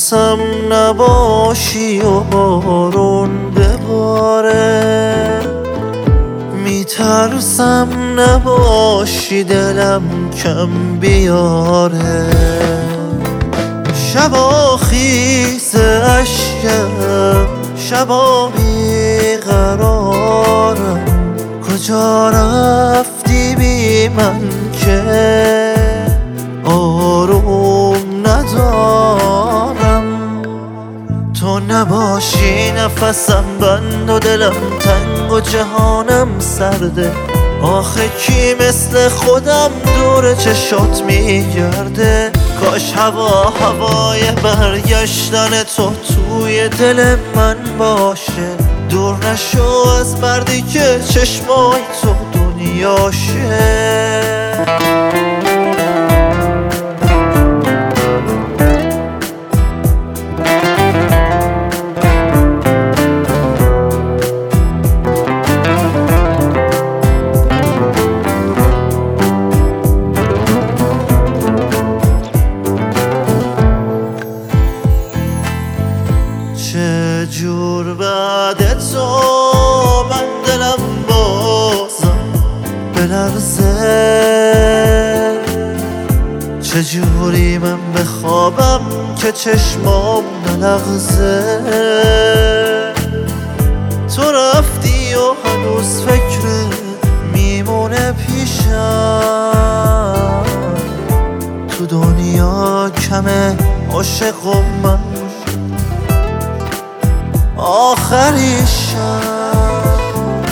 میترسم نباشی و بارون بباره، میترسم نباشی دلم کم بیاره. شبا خیز اشکم، شبا بیقرارم، کجا رفتی بی من که آروم ندارم. تو نباشی نفسم بند و دلم تنگ و جهانم سرده. آخه کی مثل خودم دور چشات میگرده؟ کاش هوای برگشتن تو توی دل من باشه. دور نشو از مردی که چشمای تو دنیاشه. چه جور بعد تو من دلم بازم بلرزه، چه جوری من بخوابم که چشمام نلغزه. تو رفتی و هنوز فکر میمونه پیشم. تو دنیا کمه عاشق من آخریشم.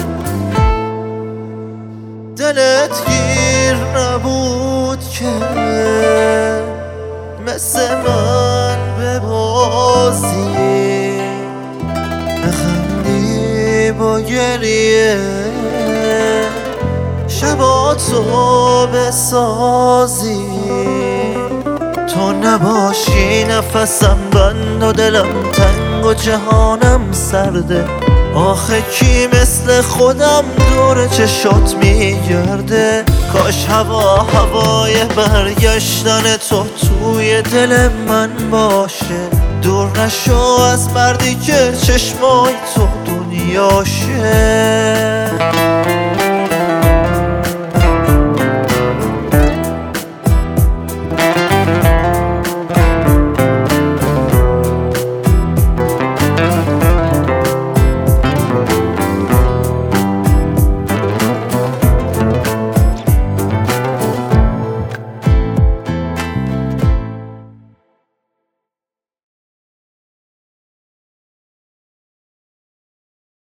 دلت گیر نبود که مثل من ببازی، بخندی با گریه، شبا تو بسازی. تو نباشی نفسم بند و دلم تنگ و جهانم سرده. آخه کی مثل خودم دور چشات میگرده؟ کاش هوای برگشتن تو توی دل من باشه. دور نشو از مردی که چشمای تو دنیاشه.